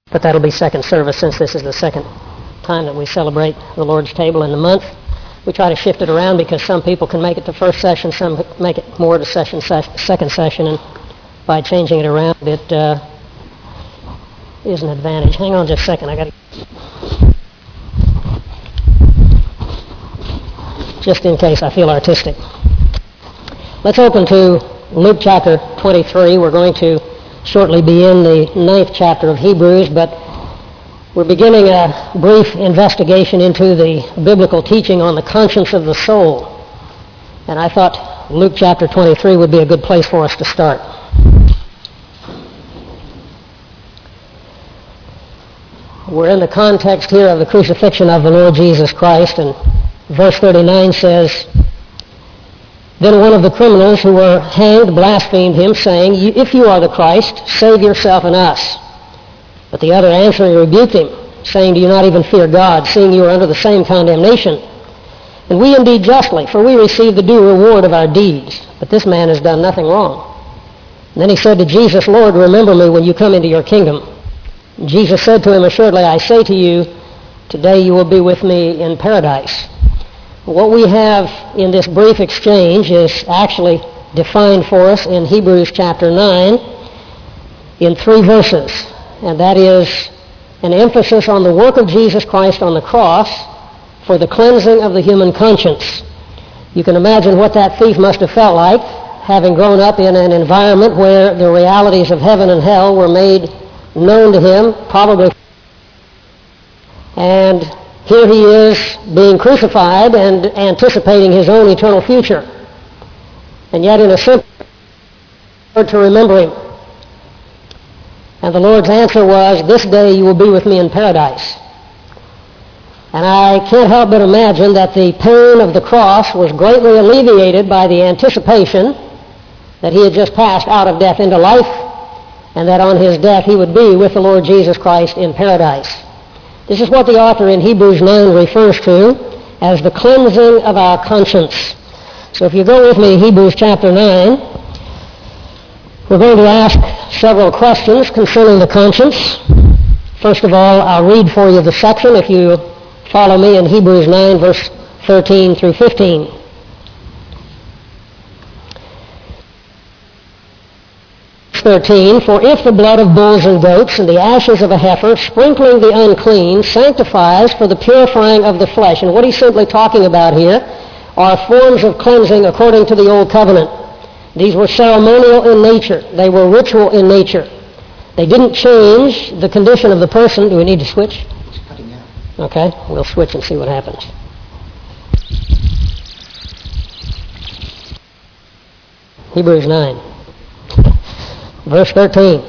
but that'll be second service since this is the second time that we celebrate the Lord's table in the month. We try to shift it around because some people can make it to first session, some make it more to second session, and by changing it around, it is an advantage. Hang on just a second. I got to... just in case I feel artistic. Let's open to Luke chapter 23. We're going to shortly be in the 9th chapter of Hebrews, but we're beginning a brief investigation into the biblical teaching on the conscience of the soul. And I thought Luke chapter 23 would be a good place for us to start. We're in the context here of the crucifixion of the Lord Jesus Christ, and verse 39 says, "Then one of the criminals who were hanged blasphemed him, saying, 'If you are the Christ, save yourself and us.' But the other answering rebuked him, saying, 'Do you not even fear God, seeing you are under the same condemnation? And we indeed justly, for we receive the due reward of our deeds. But this man has done nothing wrong.' And then he said to Jesus, 'Lord, remember me when you come into your kingdom.' And Jesus said to him, 'Assuredly I say to you, today you will be with me in paradise.'" What we have in this brief exchange is actually defined for us in Hebrews chapter 9 in 3 verses. And that is an emphasis on the work of Jesus Christ on the cross for the cleansing of the human conscience. You can imagine what that thief must have felt like, having grown up in an environment where the realities of heaven and hell were made known to him, probably. And here he is being crucified and anticipating his own eternal future. And yet in a simple word to remember him. And the Lord's answer was, "This day you will be with me in paradise." And I can't help but imagine that the pain of the cross was greatly alleviated by the anticipation that he had just passed out of death into life, and that on his death he would be with the Lord Jesus Christ in paradise. This is what the author in Hebrews 9 refers to as the cleansing of our conscience. So if you go with me to Hebrews chapter 9, we're going to ask several questions concerning the conscience. First of all, I'll read for you the section if you follow me in Hebrews 9, verse 13 through 15. Verse 13, "For if the blood of bulls and goats and the ashes of a heifer, sprinkling the unclean, sanctifies for the purifying of the flesh." And what he's simply talking about here are forms of cleansing according to the Old Covenant. These were ceremonial in nature. They were ritual in nature. They didn't change the condition of the person. Do we need to switch? It's cutting out. Okay, we'll switch and see what happens. Hebrews 9. Verse 13.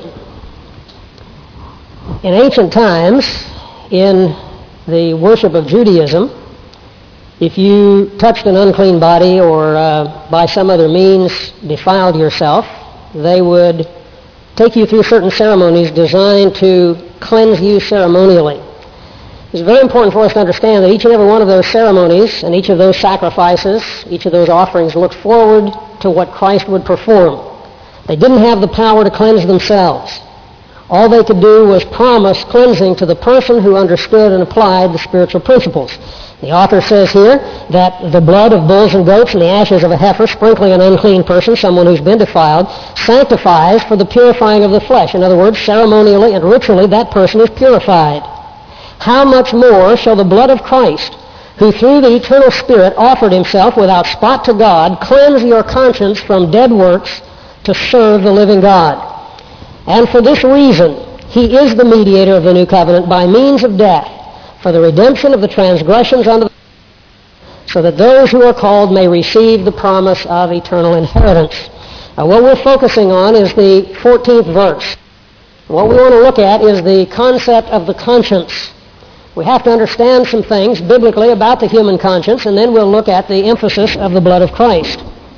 In ancient times, in the worship of Judaism, if you touched an unclean body or by some other means defiled yourself, they would take you through certain ceremonies designed to cleanse you ceremonially. It's very important for us to understand that each and every one of those ceremonies and each of those sacrifices, each of those offerings looked forward to what Christ would perform. They didn't have the power to cleanse themselves. All they could do was promise cleansing to the person who understood and applied the spiritual principles. The author says here that the blood of bulls and goats and the ashes of a heifer, sprinkling an unclean person, someone who's been defiled, sanctifies for the purifying of the flesh. In other words, ceremonially and ritually, that person is purified. How much more shall the blood of Christ, who through the eternal Spirit offered himself without spot to God, cleanse your conscience from dead works to serve the living God? And for this reason, he is the mediator of the new covenant by means of death, for the redemption of the transgressions under the so that those who are called may receive the promise of eternal inheritance. Now, what we're focusing on is the 14th verse. What we want to look at is the concept of the conscience. We have to understand some things biblically about the human conscience, and then we'll look at the emphasis of the blood of Christ.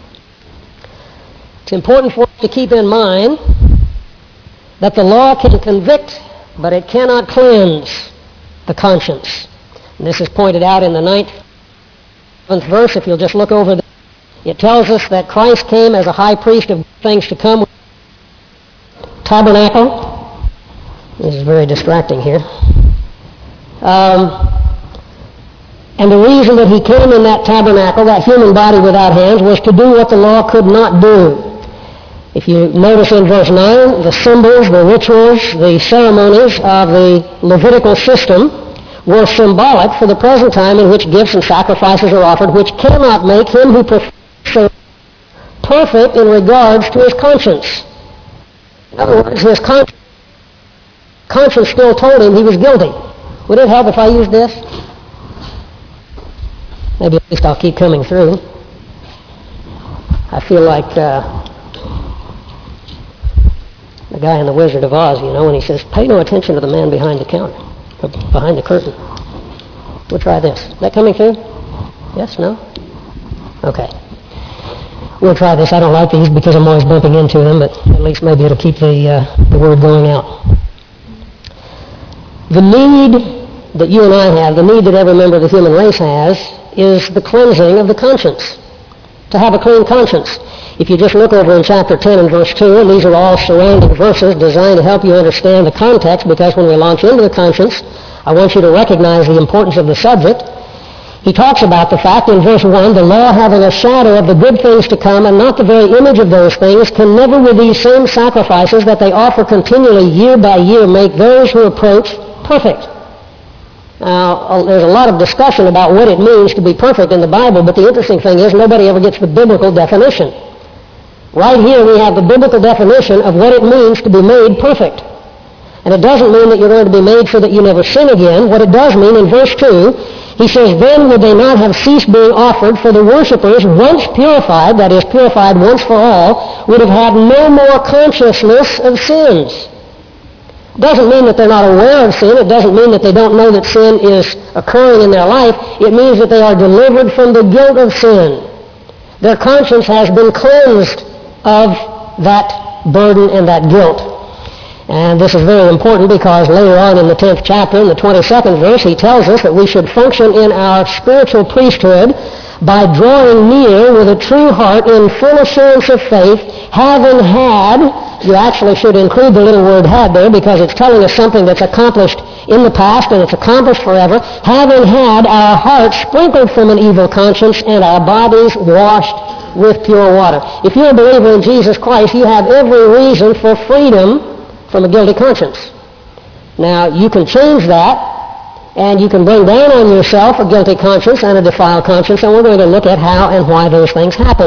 It's important for us to keep in mind that the law can convict, but it cannot cleanse the conscience. And this is pointed out in the 9th verse. If you'll just look over there, it tells us that Christ came as a high priest of things to come, tabernacle, This is very distracting here. And the reason that he came in that tabernacle, that human body without hands, was to do what the law could not do. If you notice in verse 9, the symbols, the rituals, the ceremonies of the Levitical system were symbolic for the present time in which gifts and sacrifices are offered, which cannot make him who professes perfect in regards to his conscience. In other words, his conscience still told him he was guilty. Would it help if I used this? Maybe at least I'll keep coming through. I feel like the guy in The Wizard of Oz, when he says, pay no attention to the man behind the counter, behind the curtain. We'll try this. Is that coming through? Yes? No? Okay. We'll try this. I don't like these because I'm always bumping into them, but at least maybe it'll keep the word going out. The need that you and I have, the need that every member of the human race has, is the cleansing of the conscience, to have a clean conscience. If you just look over in chapter 10 and verse 2, and these are all surrounding verses designed to help you understand the context, because when we launch into the conscience, I want you to recognize the importance of the subject. He talks about the fact in verse 1, the law having a shadow of the good things to come and not the very image of those things, can never with these same sacrifices that they offer continually year by year make those who approach perfect. Now, there's a lot of discussion about what it means to be perfect in the Bible, but the interesting thing is nobody ever gets the biblical definition. Right here we have the biblical definition of what it means to be made perfect. And it doesn't mean that you're going to be made so that you never sin again. What it does mean in verse 2, he says, then would they not have ceased being offered, for the worshipers, once purified, that is, purified once for all, would have had no more consciousness of sins. It doesn't mean that they're not aware of sin. It doesn't mean that they don't know that sin is occurring in their life. It means that they are delivered from the guilt of sin. Their conscience has been cleansed of that burden and that guilt. And this is very important because later on in the 10th chapter, in the 22nd verse, he tells us that we should function in our spiritual priesthood by drawing near with a true heart in full assurance of faith, having had, you actually should include the little word had there because it's telling us something that's accomplished in the past and it's accomplished forever, having had our hearts sprinkled from an evil conscience and our bodies washed with pure water. If you're a believer in Jesus Christ, you have every reason for freedom from a guilty conscience. Now, you can change that, and you can bring down on yourself a guilty conscience and a defiled conscience, and we're going to look at how and why those things happen.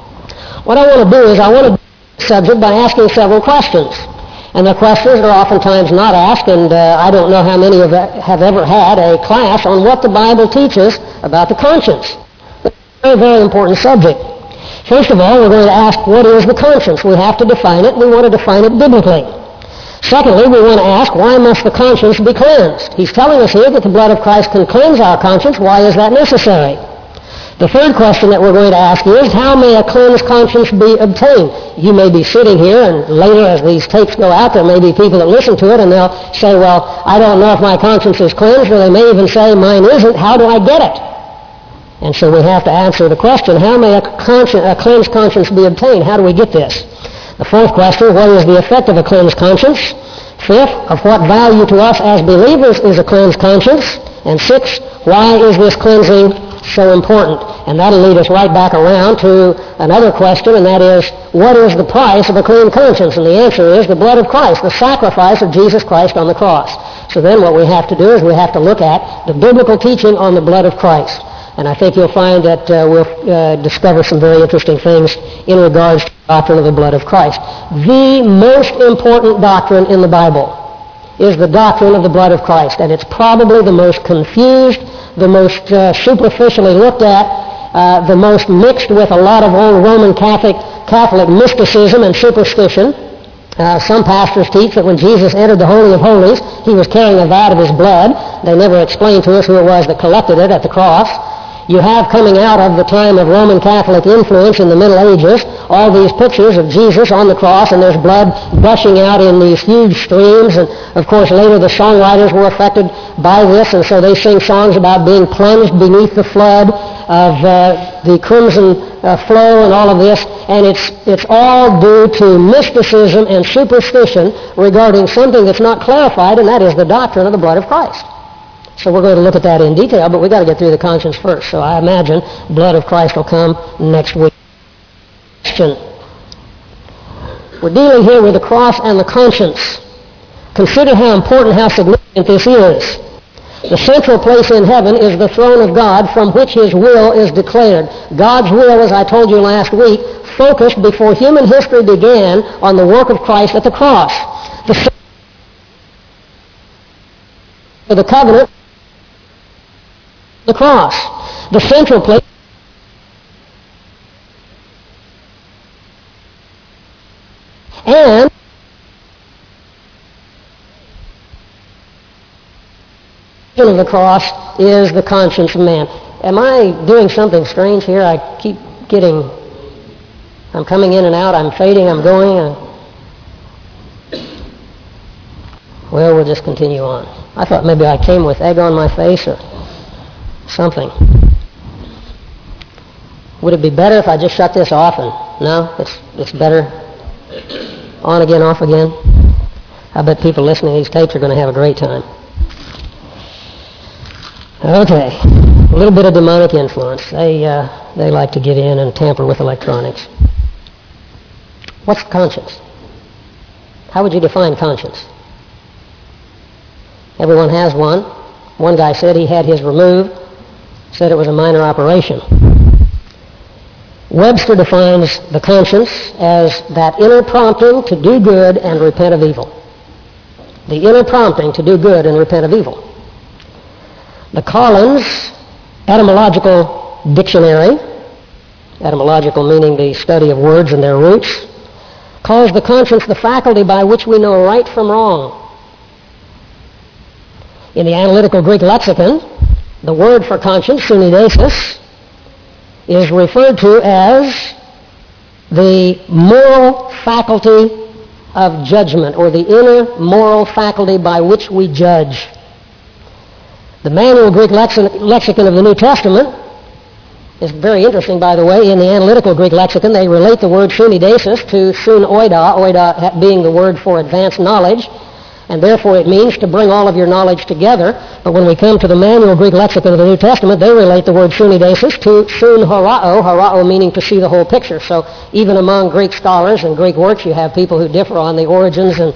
What I want to do is I want to do the subject by asking several questions. And the questions are oftentimes not asked, and I don't know how many have ever had a class on what the Bible teaches about the conscience. It's a very, very important subject. First of all, we're going to ask, what is the conscience? We have to define it. We want to define it biblically. Secondly, we want to ask, why must the conscience be cleansed? He's telling us here that the blood of Christ can cleanse our conscience. Why is that necessary? The third question that we're going to ask is, how may a cleansed conscience be obtained? You may be sitting here, and later as these tapes go out, there may be people that listen to it, and they'll say, well, I don't know if my conscience is cleansed, or they may even say, mine isn't. How do I get it? And so we have to answer the question, how may a cleansed conscience be obtained? How do we get this? The fourth question, what is the effect of a cleansed conscience? Fifth, of what value to us as believers is a cleansed conscience? And sixth, why is this cleansing so important? And that'll lead us right back around to another question, and that is, what is the price of a clean conscience? And the answer is the blood of Christ, the sacrifice of Jesus Christ on the cross. So then what we have to do is we have to look at the biblical teaching on the blood of Christ. And I think you'll find that we'll discover some very interesting things in regards to the doctrine of the blood of Christ. The most important doctrine in the Bible is the doctrine of the blood of Christ. And it's probably the most confused, the most superficially looked at, the most mixed with a lot of old Roman Catholic mysticism and superstition. Some pastors teach that when Jesus entered the Holy of Holies, he was carrying a vat of his blood. They never explained to us who it was that collected it at the cross. You have coming out of the time of Roman Catholic influence in the Middle Ages all these pictures of Jesus on the cross, and there's blood gushing out in these huge streams. And of course later the songwriters were affected by this, and so they sing songs about being plunged beneath the flood of the crimson flow and all of this. And it's all due to mysticism and superstition regarding something that's not clarified, and that is the doctrine of the blood of Christ. So we're going to look at that in detail, but we've got to get through the conscience first. So I imagine blood of Christ will come next week. Question. We're dealing here with the cross and the conscience. Consider how important, how significant this is. The central place in heaven is the throne of God from which His will is declared. God's will, as I told you last week, focused before human history began on the work of Christ at the cross. The covenant, the cross. The central place and of the cross is the conscience of man. Am I doing something strange here? I keep getting, I'm coming in and out, I'm fading, I'm going. Well, we'll just continue on. I thought maybe I came with egg on my face or something. Would it be better if I just shut this off and, no, it's better on again, off again? I bet people listening to these tapes are going to have a great time. Okay, a little bit of demonic influence. They like to get in and tamper with electronics. What's conscience? How would you define conscience? Everyone has one. One guy said he had his removed, said it was a minor operation. Webster defines the conscience as that inner prompting to do good and repent of evil. The inner prompting to do good and repent of evil. The Collins Etymological Dictionary, etymological meaning the study of words and their roots, calls the conscience the faculty by which we know right from wrong. In the Analytical Greek Lexicon, the word for conscience, syneidesis, is referred to as the moral faculty of judgment, or the inner moral faculty by which we judge. The Manual Greek Lexicon of the New Testament is very interesting, by the way. In the Analytical Greek Lexicon, they relate the word syneidesis to sun oida being the word for advanced knowledge, and therefore it means to bring all of your knowledge together. But when we come to the Manual Greek Lexicon of the New Testament, they relate the word syneidesis to sun horao meaning to see the whole picture. So even among Greek scholars and Greek works, you have people who differ on the origins and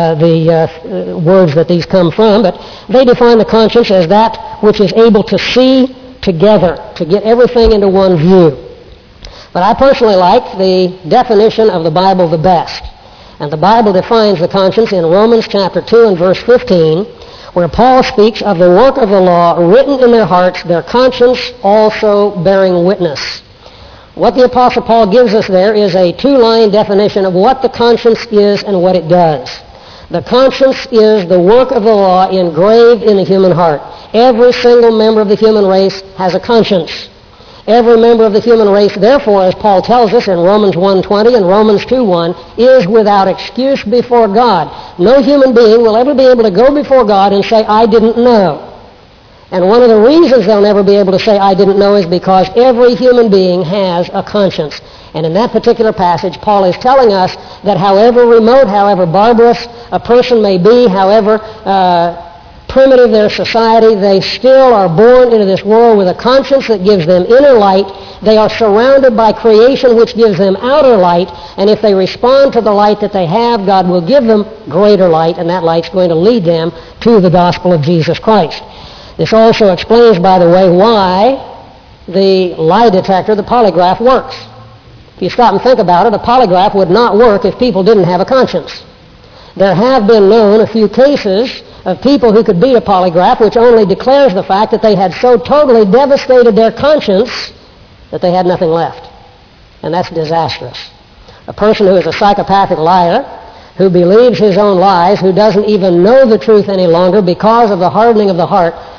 the words that these come from, but they define the conscience as that which is able to see together, to get everything into one view. But I personally like the definition of the Bible the best. And the Bible defines the conscience in Romans chapter 2 and verse 15, where Paul speaks of the work of the law written in their hearts, their conscience also bearing witness. What the Apostle Paul gives us there is a two-line definition of what the conscience is and what it does. The conscience is the work of the law engraved in the human heart. Every single member of the human race has a conscience. Every member of the human race, therefore, as Paul tells us in Romans 1:20 and Romans 2:1, is without excuse before God. No human being will ever be able to go before God and say, I didn't know. And one of the reasons they'll never be able to say, I didn't know, is because every human being has a conscience. And in that particular passage, Paul is telling us that however remote, however barbarous a person may be, however primitive their society, they still are born into this world with a conscience that gives them inner light. They are surrounded by creation which gives them outer light, and if they respond to the light that they have, God will give them greater light, and that light's going to lead them to the gospel of Jesus Christ. This also explains, by the way, why the lie detector, the polygraph, works. If you stop and think about it, a polygraph would not work if people didn't have a conscience. There have been known a few cases of people who could beat a polygraph, which only declares the fact that they had so totally devastated their conscience that they had nothing left. And that's disastrous. A person who is a psychopathic liar, who believes his own lies, who doesn't even know the truth any longer because of the hardening of the heart,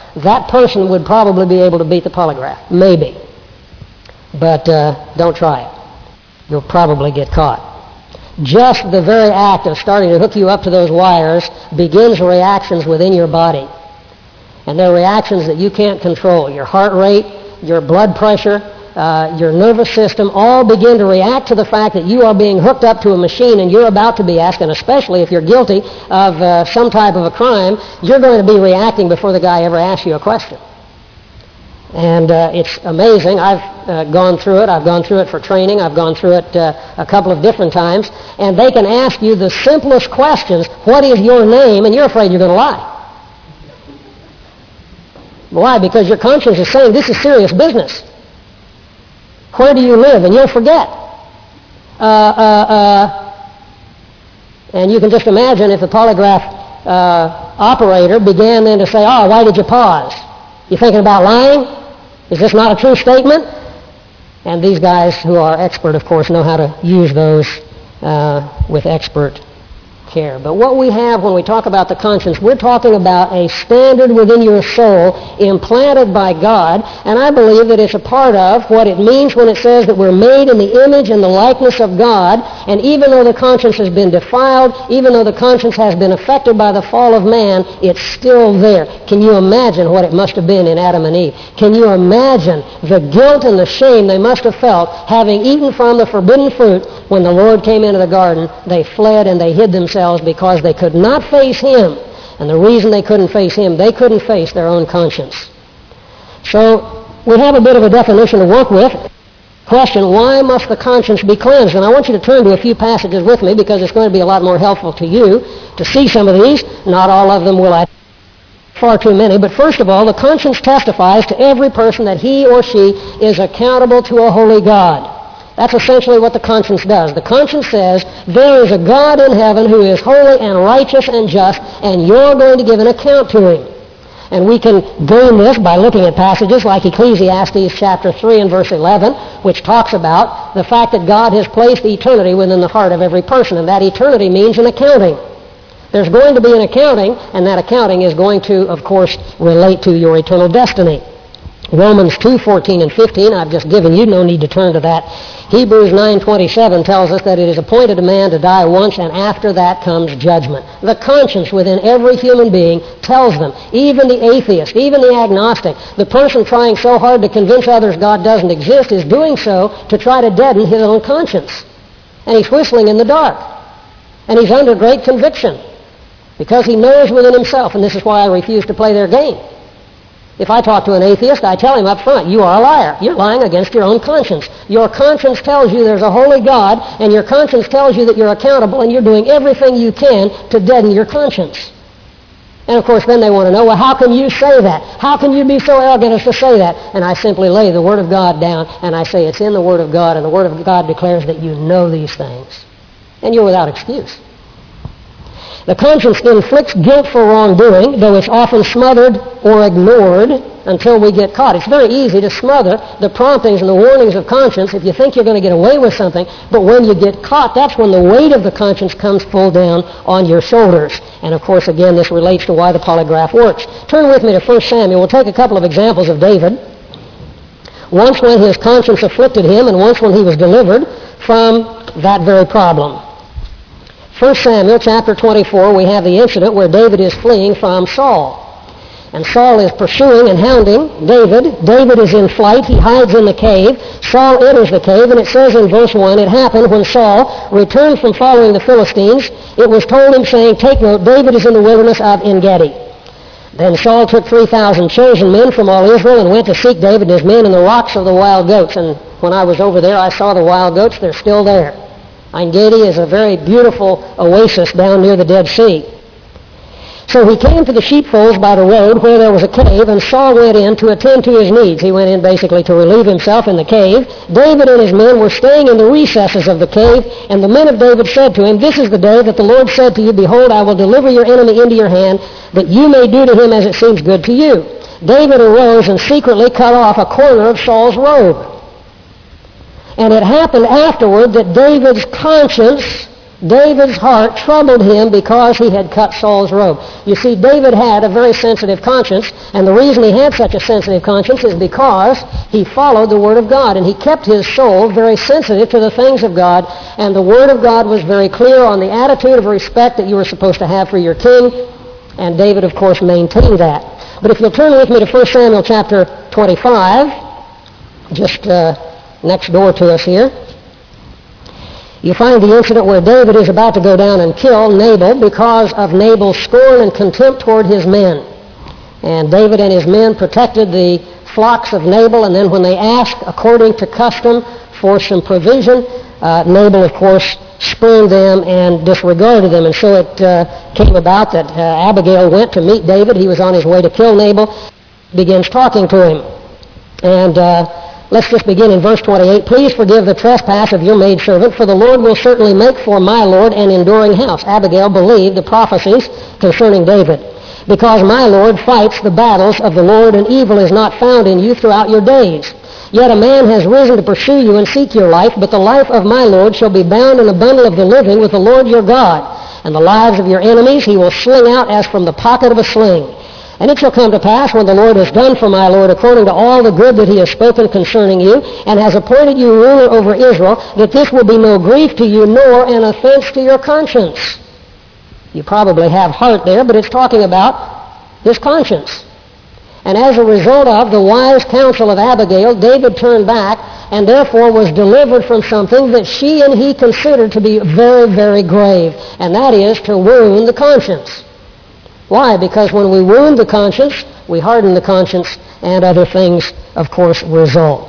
that person would probably be able to beat the polygraph. Maybe. But don't try it. You'll probably get caught. Just the very act of starting to hook you up to those wires begins reactions within your body. And they're reactions that you can't control. Your heart rate, your blood pressure, your nervous system all begin to react to the fact that you are being hooked up to a machine and you're about to be asked, and especially if you're guilty of some type of a crime, you're going to be reacting before the guy ever asks you a question. And it's amazing. I've gone through it. I've gone through it for training. I've gone through it a couple of different times. And they can ask you the simplest questions. What is your name? And you're afraid you're going to lie. Why? Because your conscience is saying this is serious business. Where do you live? And you'll forget. And you can just imagine if the polygraph operator began then to say, oh, why did you pause? You thinking about lying? Is this not a true statement? And these guys who are expert, of course, know how to use those with expert care. But what we have when we talk about the conscience, we're talking about a standard within your soul implanted by God, and I believe that it's a part of what it means when it says that we're made in the image and the likeness of God, and even though the conscience has been defiled, even though the conscience has been affected by the fall of man, it's still there. Can you imagine what it must have been in Adam and Eve? Can you imagine the guilt and the shame they must have felt having eaten from the forbidden fruit when the Lord came into the garden? They fled and they hid themselves because they could not face Him. And the reason they couldn't face Him, they couldn't face their own conscience. So we have a bit of a definition to work with. Question, why must the conscience be cleansed? And I want you to turn to a few passages with me because it's going to be a lot more helpful to you to see some of these. Not all of them will I. Far too many. But first of all, the conscience testifies to every person that he or she is accountable to a holy God. That's essentially what the conscience does. The conscience says, there is a God in heaven who is holy and righteous and just, and you're going to give an account to Him. And we can gain this by looking at passages like Ecclesiastes chapter 3 and verse 11, which talks about the fact that God has placed eternity within the heart of every person, and that eternity means an accounting. There's going to be an accounting, and that accounting is going to, of course, relate to your eternal destiny. Romans 2:14 and 15, I've just given you, no need to turn to that. Hebrews 9:27 tells us that it is appointed a man to die once, and after that comes judgment. The conscience within every human being tells them, even the atheist, even the agnostic, the person trying so hard to convince others God doesn't exist is doing so to try to deaden his own conscience. And he's whistling in the dark. And he's under great conviction because he knows within himself, and this is why I refuse to play their game. If I talk to an atheist, I tell him up front, you are a liar. You're lying against your own conscience. Your conscience tells you there's a holy God, and your conscience tells you that you're accountable, and you're doing everything you can to deaden your conscience. And of course, then they want to know, well, how can you say that? How can you be so arrogant as to say that? And I simply lay the Word of God down, and I say it's in the Word of God, and the Word of God declares that you know these things. And you're without excuse. The conscience inflicts guilt for wrongdoing, though it's often smothered or ignored until we get caught. It's very easy to smother the promptings and the warnings of conscience if you think you're going to get away with something, but when you get caught, that's when the weight of the conscience comes full down on your shoulders. And of course, again, this relates to why the polygraph works. Turn with me to 1 Samuel. We'll take a couple of examples of David. Once when his conscience afflicted him, and once when he was delivered from that very problem. 1 Samuel chapter 24, we have the incident where David is fleeing from Saul. And Saul is pursuing and hounding David. David is in flight. He hides in the cave. Saul enters the cave, and it says in verse 1, it happened when Saul returned from following the Philistines, it was told him, saying, take note, David is in the wilderness of En-Gedi. Then Saul took 3,000 chosen men from all Israel and went to seek David and his men in the rocks of the wild goats. And when I was over there, I saw the wild goats. They're still there. En-Gedi is a very beautiful oasis down near the Dead Sea. So he came to the sheepfolds by the road where there was a cave, and Saul went in to attend to his needs. He went in basically to relieve himself in the cave. David and his men were staying in the recesses of the cave, and the men of David said to him, this is the day that the Lord said to you, behold, I will deliver your enemy into your hand, that you may do to him as it seems good to you. David arose and secretly cut off a corner of Saul's robe. And it happened afterward that David's conscience David's heart troubled him because he had cut Saul's robe. You see, David had a very sensitive conscience, and the reason he had such a sensitive conscience is because he followed the Word of God, and he kept his soul very sensitive to the things of God, and the Word of God was very clear on the attitude of respect that you were supposed to have for your king, and David, of course, maintained that. But if you'll turn with me to 1 Samuel chapter 25, just next door to us here, you find the incident where David is about to go down and kill Nabal because of Nabal's scorn and contempt toward his men. And David and his men protected the flocks of Nabal, and then when they asked, according to custom, for some provision, Nabal, of course, spurned them and disregarded them. And so it came about that Abigail went to meet David. He was on his way to kill Nabal, begins talking to him. And let's just begin in verse 28. Please forgive the trespass of your maidservant, for the Lord will certainly make for my Lord an enduring house. Abigail believed the prophecies concerning David. Because my Lord fights the battles of the Lord, and evil is not found in you throughout your days. Yet a man has risen to pursue you and seek your life, but the life of my Lord shall be bound in a bundle of the living with the Lord your God. And the lives of your enemies he will sling out as from the pocket of a sling. And it shall come to pass, when the Lord has done for my Lord according to all the good that he has spoken concerning you, and has appointed you ruler over Israel, that this will be no grief to you, nor an offense to your conscience. You probably have heart there, but it's talking about his conscience. And as a result of the wise counsel of Abigail, David turned back and therefore was delivered from something that she and he considered to be very, very grave, and that is to wound the conscience. Why? Because when we wound the conscience, we harden the conscience, and other things, of course, result.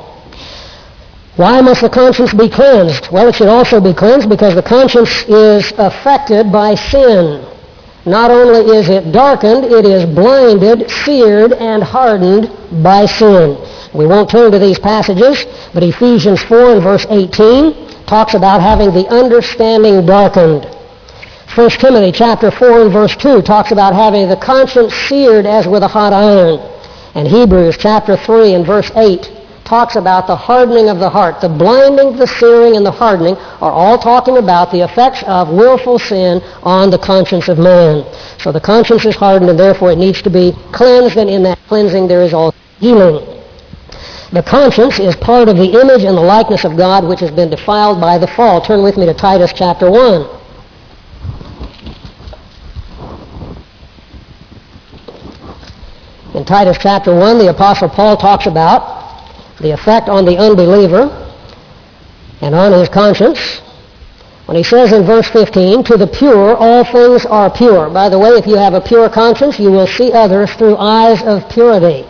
Why must the conscience be cleansed? Well, it should also be cleansed because the conscience is affected by sin. Not only is it darkened, it is blinded, seared, and hardened by sin. We won't turn to these passages, but Ephesians 4 and verse 18 talks about having the understanding darkened. 1 Timothy chapter 4 and verse 2 talks about having the conscience seared as with a hot iron. And Hebrews chapter 3 and verse 8 talks about the hardening of the heart. The blinding, the searing, and the hardening are all talking about the effects of willful sin on the conscience of man. So the conscience is hardened, and therefore it needs to be cleansed, and in that cleansing there is also healing. The conscience is part of the image and the likeness of God, which has been defiled by the fall. Turn with me to Titus chapter 1. In Titus chapter 1, the Apostle Paul talks about the effect on the unbeliever and on his conscience when he says in verse 15, to the pure all things are pure. By the way, if you have a pure conscience, you will see others through eyes of purity.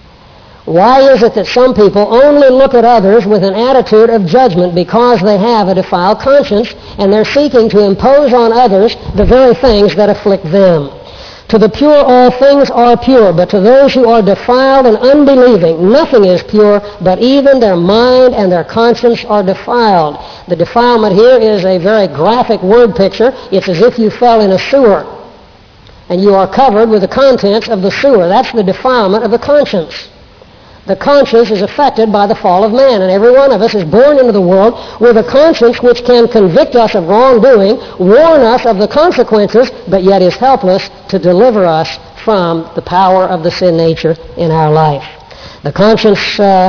Why is it that some people only look at others with an attitude of judgment? Because they have a defiled conscience, and they're seeking to impose on others the very things that afflict them. To the pure all things are pure, but to those who are defiled and unbelieving, nothing is pure, but even their mind and their conscience are defiled. The defilement here is a very graphic word picture. It's as if you fell in a sewer, and you are covered with the contents of the sewer. That's the defilement of the conscience. The conscience is affected by the fall of man, and every one of us is born into the world with a conscience which can convict us of wrongdoing, warn us of the consequences, but yet is helpless to deliver us from the power of the sin nature in our life. The conscience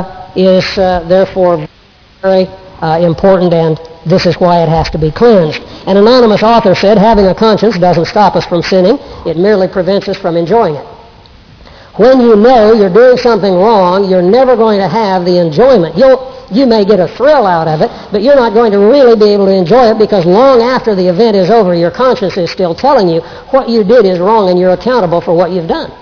is therefore very important, and this is why it has to be cleansed. An anonymous author said, having a conscience doesn't stop us from sinning, it merely prevents us from enjoying it. When you know you're doing something wrong, you're never going to have the enjoyment. You may get a thrill out of it, but you're not going to really be able to enjoy it because long after the event is over, your conscience is still telling you what you did is wrong and you're accountable for what you've done.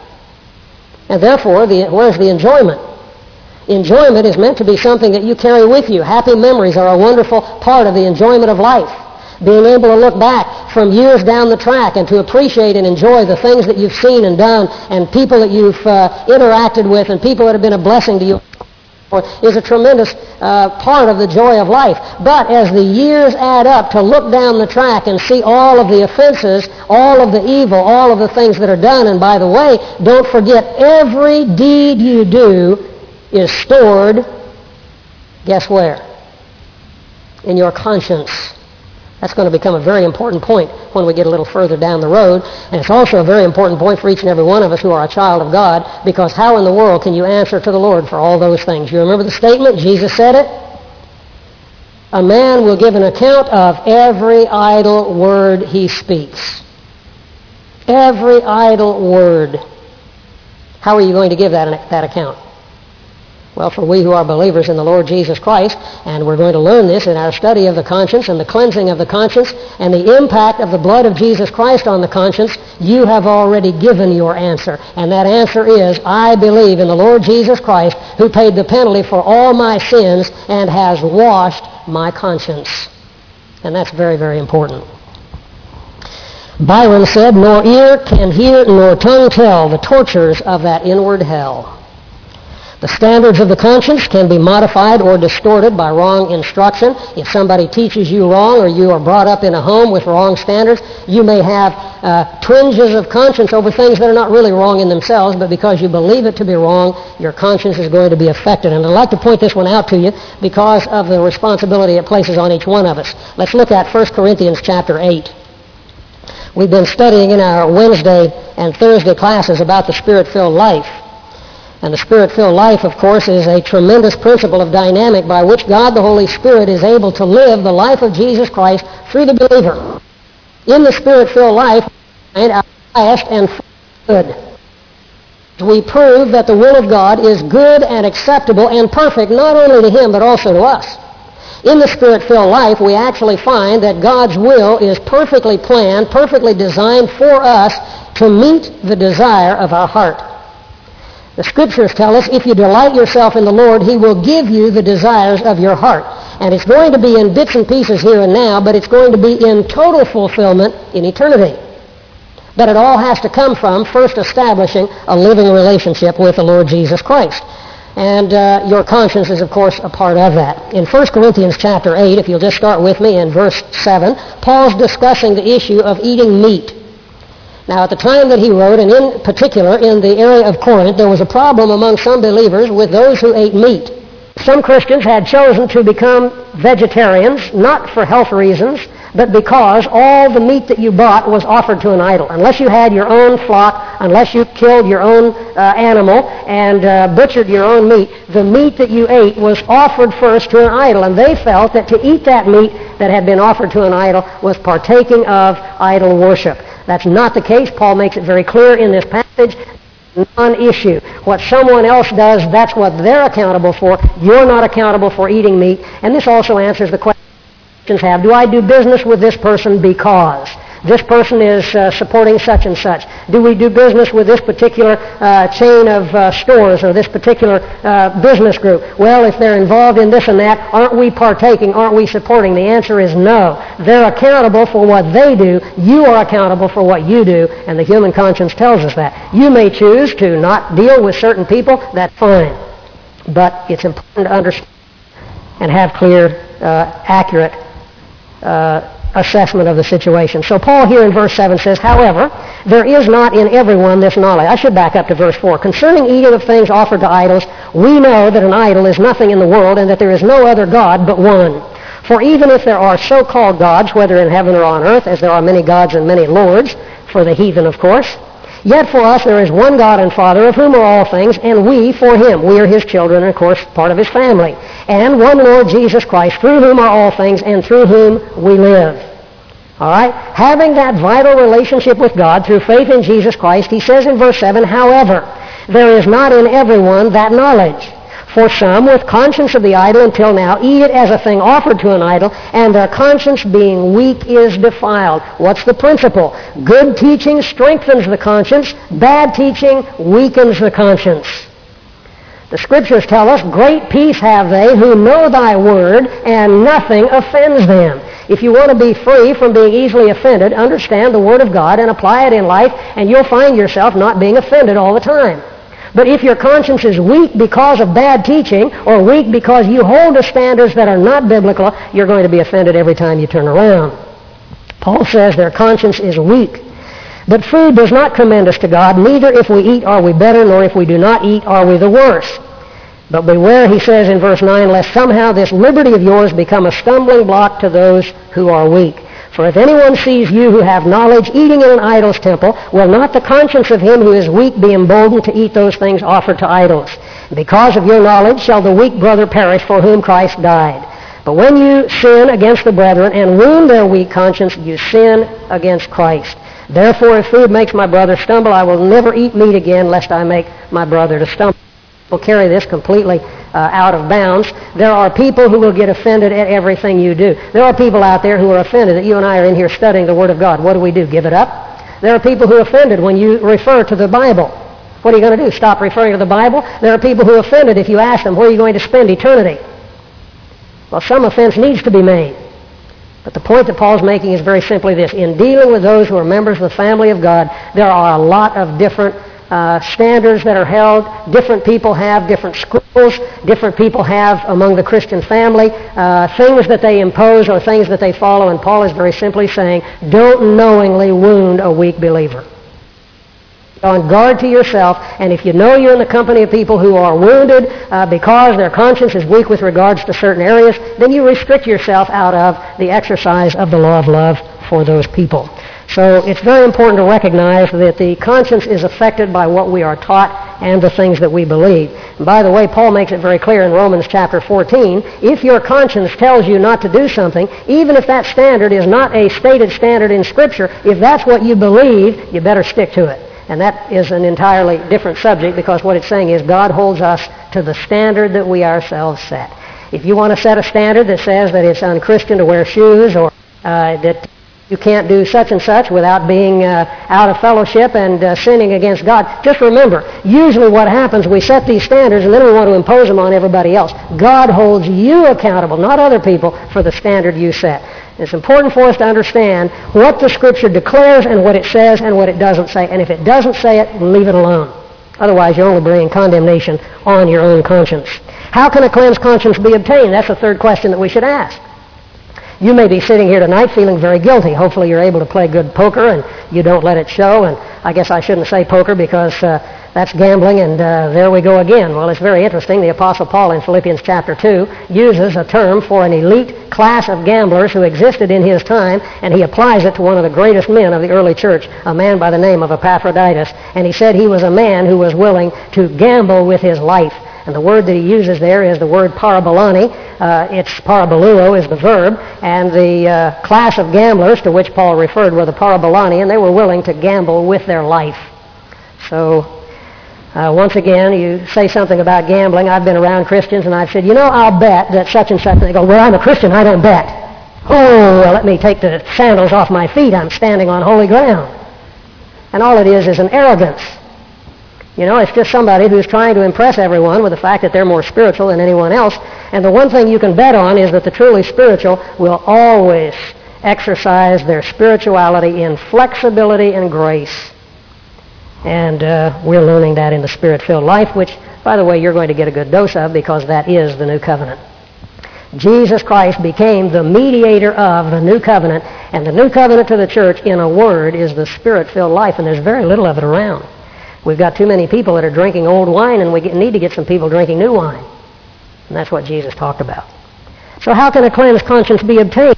And therefore, where's the enjoyment? Enjoyment is meant to be something that you carry with you. Happy memories are a wonderful part of the enjoyment of life. Being able to look back from years down the track and to appreciate and enjoy the things that you've seen and done and people that you've interacted with and people that have been a blessing to you is a tremendous part of the joy of life. But as the years add up, to look down the track and see all of the offenses, all of the evil, all of the things that are done, and by the way, don't forget, every deed you do is stored, guess where? In your conscience. That's going to become a very important point when we get a little further down the road. And it's also a very important point for each and every one of us who are a child of God, because how in the world can you answer to the Lord for all those things? You remember the statement? Jesus said it. A man will give an account of every idle word he speaks. Every idle word. How are you going to give that account? Well, for we who are believers in the Lord Jesus Christ, and we're going to learn this in our study of the conscience and the cleansing of the conscience and the impact of the blood of Jesus Christ on the conscience, you have already given your answer. And that answer is, I believe in the Lord Jesus Christ, who paid the penalty for all my sins and has washed my conscience. And that's very, very important. Byron said, nor ear can hear nor tongue tell the tortures of that inward hell. The standards of the conscience can be modified or distorted by wrong instruction. If somebody teaches you wrong, or you are brought up in a home with wrong standards, you may have twinges of conscience over things that are not really wrong in themselves, but because you believe it to be wrong, your conscience is going to be affected. And I'd like to point this one out to you because of the responsibility it places on each one of us. Let's look at 1 Corinthians chapter 8. We've been studying in our Wednesday and Thursday classes about the Spirit-filled life. And the Spirit-filled life, of course, is a tremendous principle of dynamic by which God the Holy Spirit is able to live the life of Jesus Christ through the believer. In the Spirit-filled life, we find our highest and good. We prove that the will of God is good and acceptable and perfect, not only to Him, but also to us. In the Spirit-filled life, we actually find that God's will is perfectly planned, perfectly designed for us to meet the desire of our heart. The Scriptures tell us, if you delight yourself in the Lord, He will give you the desires of your heart. And it's going to be in bits and pieces here and now, but it's going to be in total fulfillment in eternity. But it all has to come from first establishing a living relationship with the Lord Jesus Christ. And your conscience is, of course, a part of that. In 1 Corinthians chapter 8, if you'll just start with me in verse 7, Paul's discussing the issue of eating meat. Now, at the time that he wrote, and in particular in the area of Corinth, there was a problem among some believers with those who ate meat. Some Christians had chosen to become vegetarians, not for health reasons, but because all the meat that you bought was offered to an idol. Unless you had your own flock, unless you killed your own animal and butchered your own meat, the meat that you ate was offered first to an idol. And they felt that to eat that meat that had been offered to an idol was partaking of idol worship. That's not the case. Paul makes it very clear in this passage. Non-issue. What someone else does, that's what they're accountable for. You're not accountable for eating meat. And this also answers the question Christians have. Do I do business with this person because this person is supporting such and such? Do we do business with this particular chain of stores or this particular business group? Well, if they're involved in this and that, aren't we partaking? Aren't we supporting? The answer is no. They're accountable for what they do. You are accountable for what you do, and the human conscience tells us that. You may choose to not deal with certain people. That's fine. But it's important to understand and have clear, accurate assessment of the situation. So Paul here in verse 7 says, however, there is not in everyone this knowledge. I should back up to verse 4. Concerning eating of things offered to idols, we know that an idol is nothing in the world and that there is no other God but one. For even if there are so-called gods, whether in heaven or on earth, as there are many gods and many lords, for the heathen of course, yet for us there is one God and Father, of whom are all things, and we for Him. We are His children, and of course part of His family. And one Lord Jesus Christ, through whom are all things, and through whom we live. All right? Having that vital relationship with God through faith in Jesus Christ, he says in verse 7, however, there is not in everyone that knowledge. For some, with conscience of the idol until now, eat it as a thing offered to an idol, and their conscience being weak is defiled. What's the principle? Good teaching strengthens the conscience. Bad teaching weakens the conscience. The Scriptures tell us, great peace have they who know thy word, and nothing offends them. If you want to be free from being easily offended, understand the Word of God and apply it in life, and you'll find yourself not being offended all the time. But if your conscience is weak because of bad teaching, or weak because you hold to standards that are not biblical, you're going to be offended every time you turn around. Paul says their conscience is weak. But food does not commend us to God, neither if we eat are we better, nor if we do not eat are we the worse. But beware, he says in verse 9, lest somehow this liberty of yours become a stumbling block to those who are weak. For if anyone sees you who have knowledge eating in an idol's temple, will not the conscience of him who is weak be emboldened to eat those things offered to idols? Because of your knowledge shall the weak brother perish for whom Christ died. But when you sin against the brethren and wound their weak conscience, you sin against Christ. Therefore, if food makes my brother stumble, I will never eat meat again, lest I make my brother to stumble. We'll carry this completely out of bounds. There are people who will get offended at everything you do. There are people out there who are offended that you and I are in here studying the Word of God. What do? Give it up? There are people who are offended when you refer to the Bible. What are you going to do? Stop referring to the Bible? There are people who are offended if you ask them, where are you going to spend eternity? Well, some offense needs to be made. But the point that Paul's making is very simply this. In dealing with those who are members of the family of God, there are a lot of different standards that are held. Different people have different schools. Different people have among the Christian family things that they impose or things that they follow. And Paul is very simply saying, don't knowingly wound a weak believer. On guard to yourself, and if you know you're in the company of people who are wounded because their conscience is weak with regards to certain areas, then you restrict yourself out of the exercise of the law of love for those people. So it's very important to recognize that the conscience is affected by what we are taught and the things that we believe. And by the way, Paul makes it very clear in Romans chapter 14, if your conscience tells you not to do something, even if that standard is not a stated standard in Scripture, if that's what you believe, you better stick to it. And that is an entirely different subject, because what it's saying is God holds us to the standard that we ourselves set. If you want to set a standard that says that it's unchristian to wear shoes, or that you can't do such and such without being out of fellowship and sinning against God, just remember, usually what happens, we set these standards and then we want to impose them on everybody else. God holds you accountable, not other people, for the standard you set. It's important for us to understand what the Scripture declares and what it says and what it doesn't say. And if it doesn't say it, leave it alone. Otherwise, you're only bringing condemnation on your own conscience. How can a cleansed conscience be obtained? That's the third question that we should ask. You may be sitting here tonight feeling very guilty. Hopefully you're able to play good poker and you don't let it show. And I guess I shouldn't say poker because that's gambling, and there we go again. Well, it's very interesting. The Apostle Paul in Philippians chapter 2 uses a term for an elite class of gamblers who existed in his time, and he applies it to one of the greatest men of the early church, a man by the name of Epaphroditus. And he said he was a man who was willing to gamble with his life. And the word that he uses there is the word parabolani. It's paraboluo is the verb. And the class of gamblers to which Paul referred were the parabolani, and they were willing to gamble with their life. So once again, you say something about gambling. I've been around Christians, and I've said, I'll bet that such and such. And they go, well, I'm a Christian, I don't bet. Oh, well, let me take the sandals off my feet. I'm standing on holy ground. And all it is an arrogance. It's just somebody who's trying to impress everyone with the fact that they're more spiritual than anyone else. And the one thing you can bet on is that the truly spiritual will always exercise their spirituality in flexibility and grace. And we're learning that in the Spirit-filled life, which, by the way, you're going to get a good dose of, because that is the new covenant. Jesus Christ became the mediator of the new covenant, and the new covenant to the church, in a word, is the Spirit-filled life, and there's very little of it around. We've got too many people that are drinking old wine, and we need to get some people drinking new wine. And that's what Jesus talked about. So how can a cleansed conscience be obtained?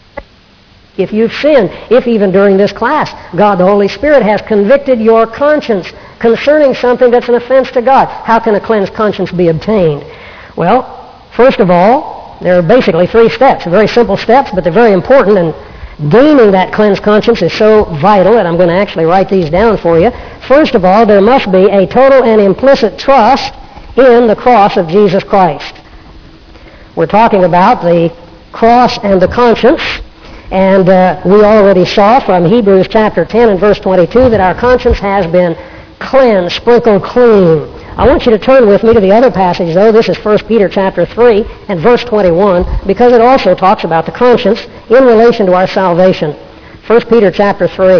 If you've sinned, if even during this class, God the Holy Spirit has convicted your conscience concerning something that's an offense to God, how can a cleansed conscience be obtained? Well, first of all, there are basically 3 steps, very simple steps, but they're very important, and gaining that cleansed conscience is so vital that I'm going to actually write these down for you. First of all, there must be a total and implicit trust in the cross of Jesus Christ. We're talking about the cross and the conscience. And we already saw from Hebrews chapter 10 and verse 22 that our conscience has been cleansed, sprinkled clean. I want you to turn with me to the other passage, though. This is 1 Peter chapter 3 and verse 21, because it also talks about the conscience in relation to our salvation. 1 Peter chapter 3.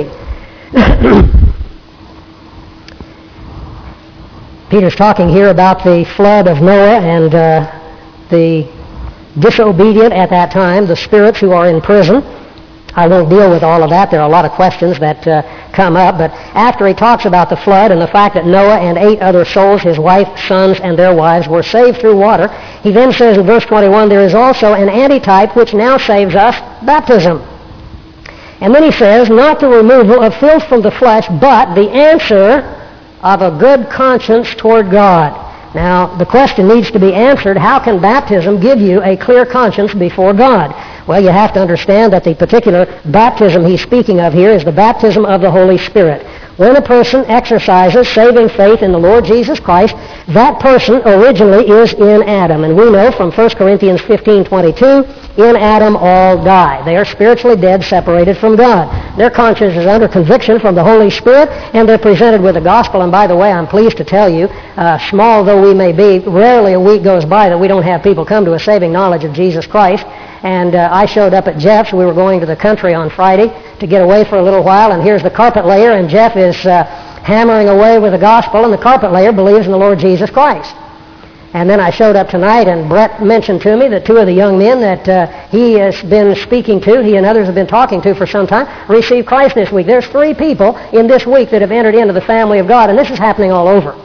Peter's talking here about the flood of Noah and the disobedient at that time, the spirits who are in prison. I won't deal with all of that. There are a lot of questions that come up. But after he talks about the flood and the fact that Noah and 8 other souls, his wife, sons, and their wives, were saved through water, he then says in verse 21, there is also an antitype which now saves us, baptism. And then he says, not the removal of filth from the flesh, but the answer of a good conscience toward God. Now, the question needs to be answered, how can baptism give you a clear conscience before God? Well, you have to understand that the particular baptism he's speaking of here is the baptism of the Holy Spirit. When a person exercises saving faith in the Lord Jesus Christ, that person originally is in Adam. And we know from 1 Corinthians 15:22, in Adam all die. They are spiritually dead, separated from God. Their conscience is under conviction from the Holy Spirit, and they're presented with the gospel. And by the way, I'm pleased to tell you, small though we may be, rarely a week goes by that we don't have people come to a saving knowledge of Jesus Christ. And I showed up at Jeff's. We were going to the country on Friday to get away for a little while, and here's the carpet layer, and Jeff is hammering away with the gospel, and the carpet layer believes in the Lord Jesus Christ. And then I showed up tonight, and Brett mentioned to me that two of the young men that he has been speaking to, he and others have been talking to for some time, received Christ this week. There's 3 people in this week that have entered into the family of God, and this is happening all over.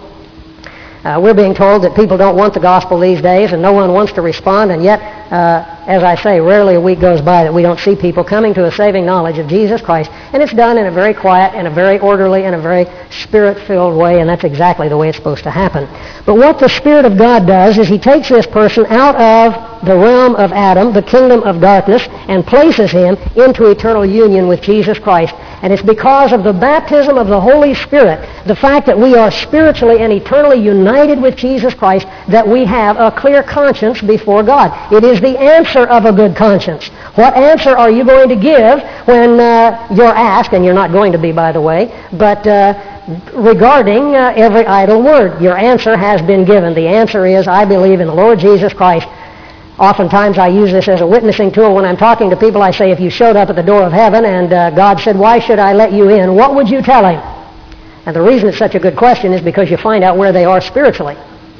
We're being told that people don't want the gospel these days, and no one wants to respond, and yet, as I say, rarely a week goes by that we don't see people coming to a saving knowledge of Jesus Christ. And it's done in a very quiet and a very orderly and a very spirit-filled way, and that's exactly the way it's supposed to happen. But what the Spirit of God does is he takes this person out of the realm of Adam, the kingdom of darkness, and places him into eternal union with Jesus Christ. And it's because of the baptism of the Holy Spirit, the fact that we are spiritually and eternally united with Jesus Christ, that we have a clear conscience before God. It is the answer of a good conscience. What answer are you going to give when you're asked, and you're not going to be, by the way, but regarding every idle word? Your answer has been given. The answer is, I believe in the Lord Jesus Christ. Oftentimes I use this as a witnessing tool. When I'm talking to people, I say, if you showed up at the door of heaven and God said, why should I let you in? What would you tell him? And the reason it's such a good question is because you find out where they are spiritually.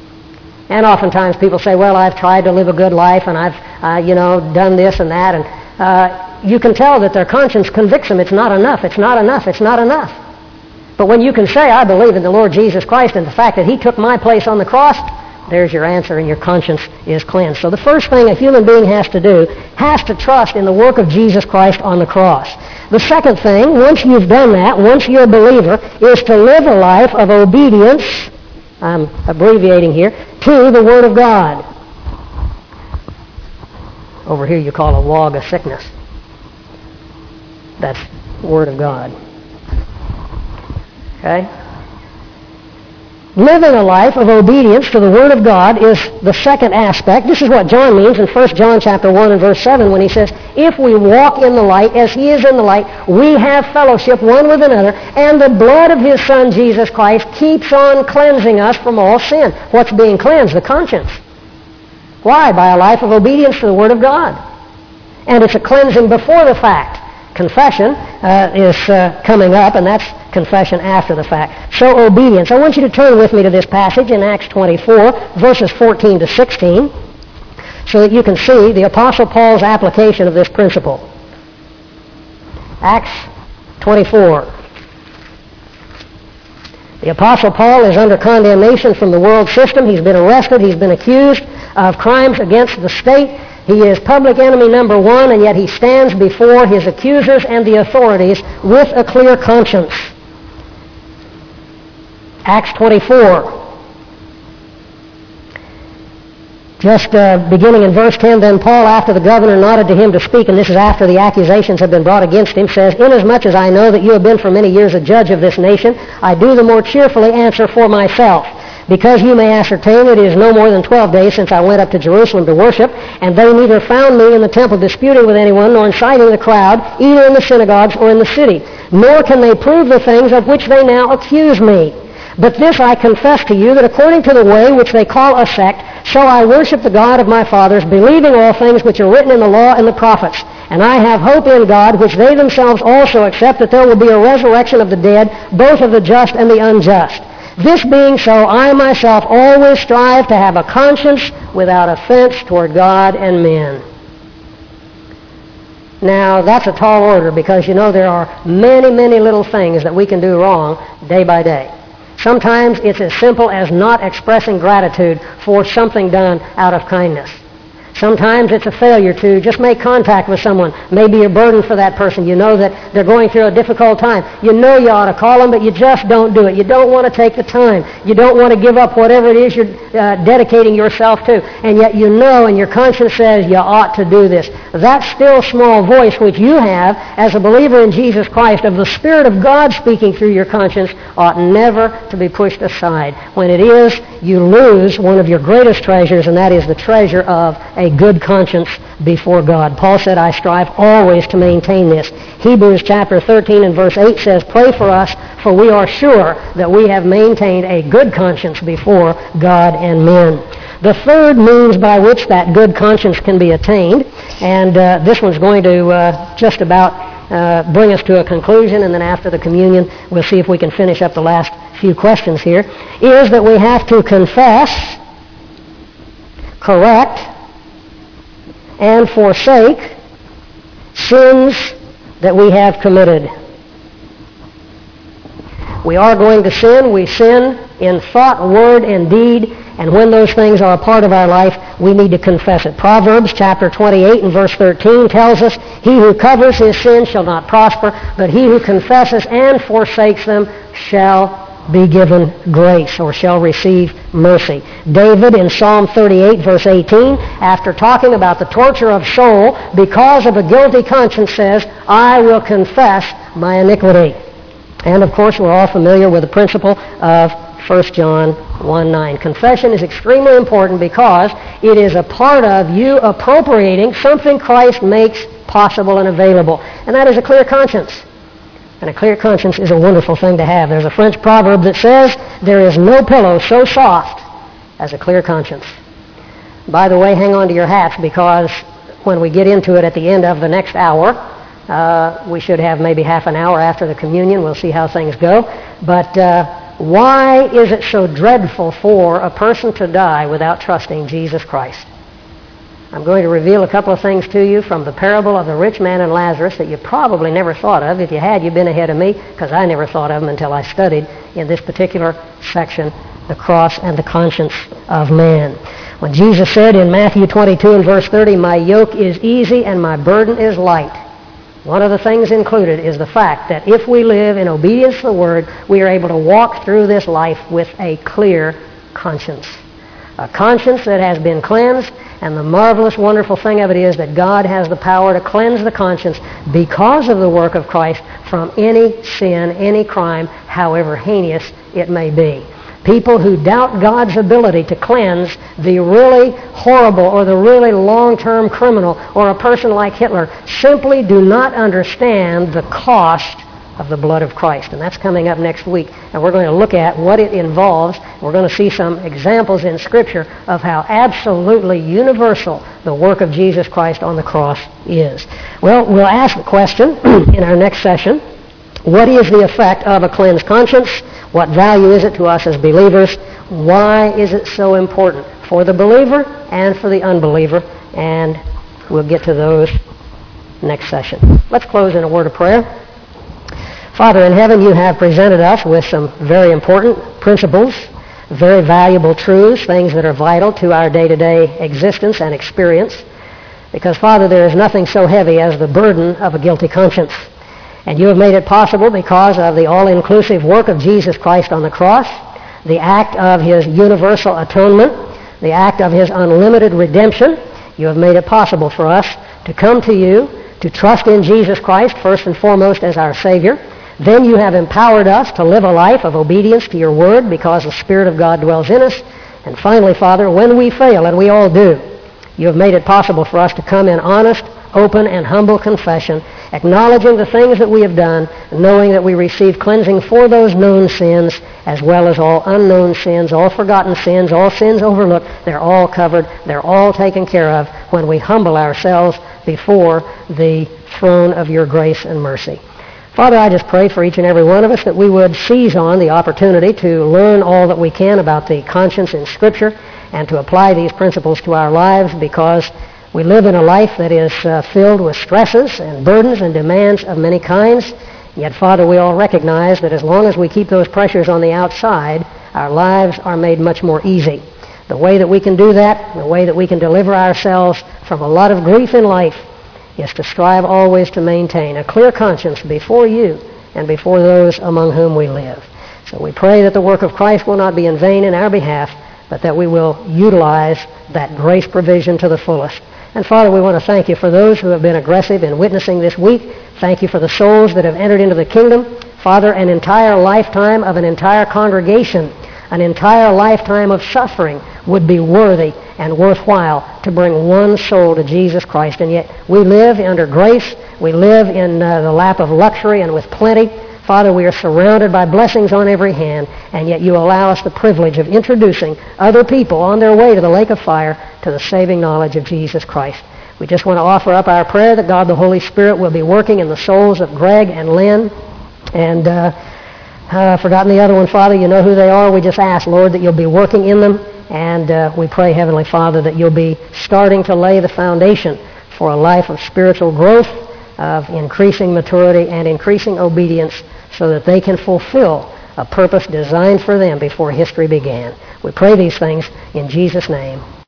And oftentimes people say, well, I've tried to live a good life and I've done this and that. And you can tell that their conscience convicts them. It's not enough. It's not enough. It's not enough. But when you can say, I believe in the Lord Jesus Christ and the fact that he took my place on the cross, there's your answer, and your conscience is cleansed. So the first thing a human being has to do has to trust in the work of Jesus Christ on the cross. The second thing, once you've done that, once you're a believer, is to live a life of obedience, I'm abbreviating here, to the Word of God. Over here you call a log of sickness. That's the Word of God. Okay? Living a life of obedience to the Word of God is the second aspect. This is what John means in 1 John chapter 1 and verse 7 when he says, if we walk in the light as he is in the light, we have fellowship one with another, and the blood of his Son, Jesus Christ, keeps on cleansing us from all sin. What's being cleansed? The conscience. Why? By a life of obedience to the Word of God. And it's a cleansing before the fact. Confession is coming up, and that's confession after the fact. So obedience. I want you to turn with me to this passage in Acts 24, verses 14 to 16, so that you can see the Apostle Paul's application of this principle. Acts 24. The Apostle Paul is under condemnation from the world system. He's been arrested. He's been accused of crimes against the state. He is public enemy number 1, and yet he stands before his accusers and the authorities with a clear conscience. Acts 24. Just beginning in verse 10, then Paul, after the governor nodded to him to speak, and this is after the accusations have been brought against him, says, inasmuch as I know that you have been for many years a judge of this nation, I do the more cheerfully answer for myself. Because you may ascertain it is no more than 12 days since I went up to Jerusalem to worship, and they neither found me in the temple disputing with anyone, nor inciting the crowd, either in the synagogues or in the city. Nor can they prove the things of which they now accuse me. But this I confess to you, that according to the way which they call a sect, so I worship the God of my fathers, believing all things which are written in the law and the prophets. And I have hope in God, which they themselves also accept, that there will be a resurrection of the dead, both of the just and the unjust. This being so, I myself always strive to have a conscience without offense toward God and men. Now, that's a tall order, because there are many, many little things that we can do wrong day by day. Sometimes it's as simple as not expressing gratitude for something done out of kindness. Sometimes it's a failure to just make contact with someone. Maybe you're burdened for that person. You know that they're going through a difficult time. You know you ought to call them, but you just don't do it. You don't want to take the time. You don't want to give up whatever it is you're dedicating yourself to. And yet you know, and your conscience says you ought to do this. That still small voice which you have as a believer in Jesus Christ of the Spirit of God speaking through your conscience ought never to be pushed aside. When it is, you lose one of your greatest treasures, and that is the treasure of a good conscience before God. Paul said, I strive always to maintain this. Hebrews chapter 13 and verse 8 says, pray for us, for we are sure that we have maintained a good conscience before God and men. The third means by which that good conscience can be attained, and this one's going to just about bring us to a conclusion, and then after the communion we'll see if we can finish up the last few questions here, is that we have to confess, correct, and forsake sins that we have committed. We are going to sin. We sin in thought, word, and deed, and when those things are a part of our life, we need to confess it. Proverbs chapter 28 and verse 13 tells us, he who covers his sin shall not prosper, but he who confesses and forsakes them shall be given grace, or shall receive mercy. David in Psalm 38 verse 18, after talking about the torture of soul because of a guilty conscience, says, I will confess my iniquity. And of course we're all familiar with the principle of 1 John 1:9. Confession is extremely important because it is a part of you appropriating something Christ makes possible and available, and that is a clear conscience. And a clear conscience is a wonderful thing to have. There's a French proverb that says, there is no pillow so soft as a clear conscience. By the way, hang on to your hats, because when we get into it at the end of the next hour, we should have maybe half an hour after the communion. We'll see how things go. But why is it so dreadful for a person to die without trusting Jesus Christ? I'm going to reveal a couple of things to you from the parable of the rich man and Lazarus that you probably never thought of. If you had, you've been ahead of me, because I never thought of them until I studied in this particular section, the cross and the conscience of man. When Jesus said in Matthew 22 and verse 30, my yoke is easy and my burden is light, one of the things included is the fact that if we live in obedience to the Word, we are able to walk through this life with a clear conscience. A conscience that has been cleansed, and the marvelous, wonderful thing of it is that God has the power to cleanse the conscience because of the work of Christ from any sin, any crime, however heinous it may be. People who doubt God's ability to cleanse the really horrible or the really long-term criminal or a person like Hitler simply do not understand the cost of the blood of Christ. And that's coming up next week. And we're going to look at what it involves. We're going to see some examples in Scripture of how absolutely universal the work of Jesus Christ on the cross is. Well, we'll ask the question in our next session, what is the effect of a cleansed conscience? What value is it to us as believers? Why is it so important for the believer and for the unbeliever? And we'll get to those next session. Let's close in a word of prayer. Father in heaven, you have presented us with some very important principles, very valuable truths, things that are vital to our day-to-day existence and experience. Because, Father, there is nothing so heavy as the burden of a guilty conscience. And you have made it possible because of the all-inclusive work of Jesus Christ on the cross, the act of his universal atonement, the act of his unlimited redemption. You have made it possible for us to come to you, to trust in Jesus Christ first and foremost as our Savior. Then you have empowered us to live a life of obedience to your word because the Spirit of God dwells in us. And finally, Father, when we fail, and we all do, you have made it possible for us to come in honest, open, and humble confession, acknowledging the things that we have done, knowing that we receive cleansing for those known sins as well as all unknown sins, all forgotten sins, all sins overlooked. They're all covered. They're all taken care of when we humble ourselves before the throne of your grace and mercy. Father, I just pray for each and every one of us that we would seize on the opportunity to learn all that we can about the conscience in Scripture and to apply these principles to our lives, because we live in a life that is filled with stresses and burdens and demands of many kinds. Yet, Father, we all recognize that as long as we keep those pressures on the outside, our lives are made much more easy. The way that we can do that, the way that we can deliver ourselves from a lot of grief in life is to strive always to maintain a clear conscience before you and before those among whom we live. So we pray that the work of Christ will not be in vain in our behalf, but that we will utilize that grace provision to the fullest. And Father, we want to thank you for those who have been aggressive in witnessing this week. Thank you for the souls that have entered into the kingdom. Father, an entire lifetime of an entire congregation, an entire lifetime of suffering would be worthy and worthwhile to bring one soul to Jesus Christ. And yet we live under grace. We live in the lap of luxury and with plenty. Father, we are surrounded by blessings on every hand, and yet you allow us the privilege of introducing other people on their way to the lake of fire to the saving knowledge of Jesus Christ. We just want to offer up our prayer that God the Holy Spirit will be working in the souls of Greg and Lynn. And I've forgotten the other one, Father. You know who they are. We just ask, Lord, that you'll be working in them. And we pray, Heavenly Father, that you'll be starting to lay the foundation for a life of spiritual growth, of increasing maturity and increasing obedience so that they can fulfill a purpose designed for them before history began. We pray these things in Jesus' name.